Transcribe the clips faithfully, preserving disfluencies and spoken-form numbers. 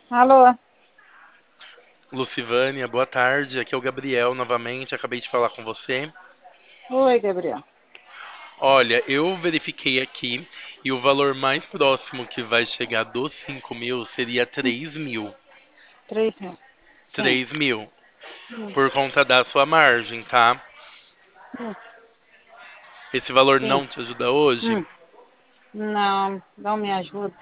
Alô? Lucivânia, boa tarde. Aqui é o Gabriel novamente. Acabei de falar com você. Oi, Gabriel. Olha, eu verifiquei aqui e o valor mais próximo que vai chegar dos cinco mil seria três mil. Três mil. Sim. Três mil. Hum, Por conta da sua margem, tá? hum, Esse valor sim. não te ajuda hoje? Hum, não, não me ajuda.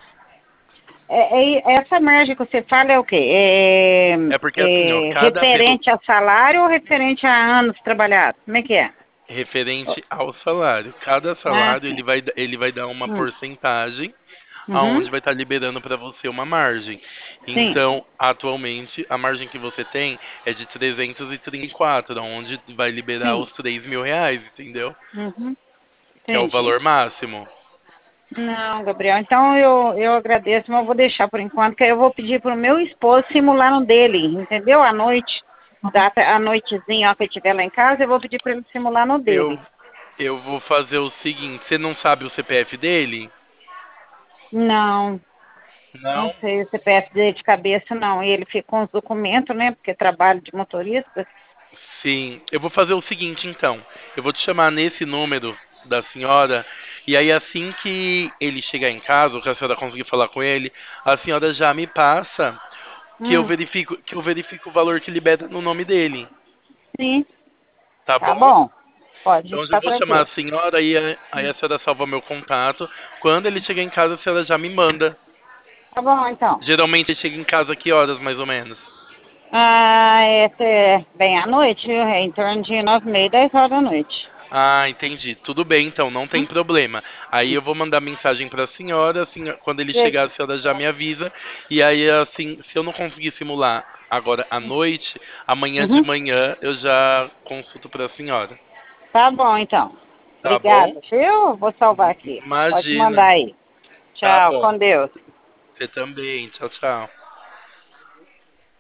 É, é- essa margem que você fala é o quê? É, É porque assim, ó, é cada pelo referente a salário ou referente a anos trabalhados? Como é que é? referente ao salário, cada Ah, salário sim. ele vai ele vai dar uma Hum, porcentagem uhum, aonde vai estar liberando para você uma margem. sim. Então, atualmente, a margem que você tem é de trezentos e trinta e quatro, onde vai liberar Sim. os três mil reais, entendeu? Uhum, Que é o entendi. valor máximo. Não, Gabriel, então eu, eu agradeço, mas eu vou deixar por enquanto, que eu vou pedir pro meu esposo simular no dele, entendeu? À noite, da, à noitezinha, ó, que eu estiver lá em casa, eu vou pedir para ele simular no Eu, dele. eu vou fazer o seguinte: você não sabe o C P F dele? Não, não Não? sei o C P F dele de cabeça, não. E ele fica com os documentos, né? Porque trabalho de motorista. Sim. Eu vou fazer o seguinte, então. Eu vou te chamar nesse número da senhora. E aí, assim que ele chegar em casa, ou que a senhora conseguir falar com ele, a senhora já me passa que eu Hum, verifico que eu verifico o valor que libera no nome dele, sim, tá tá bom? bom. Pode Então eu já estar vou chamar a tranquilo. senhora e a- aí a senhora salva meu contato. Quando ele chegar em casa, a senhora já me manda. Tá bom, então. Geralmente ele chega em casa que horas, mais ou menos? Ah, esse é bem à noite, viu? É em torno de nove e meia, dez horas da noite. Ah, entendi. Tudo bem, então, não tem Hum, problema. Aí eu vou mandar mensagem para a senhora, assim, quando ele chegar, a deixa. senhora já me avisa. E aí, assim, se eu não conseguir simular agora à noite, amanhã de Uhum. manhã eu já consulto para a senhora. Tá bom, então. Tá bom? Obrigada, viu? Vou salvar M- aqui. Pode mandar Imagina. aí. Tá Tchau, bom. com Deus. Você também. Tchau, tchau.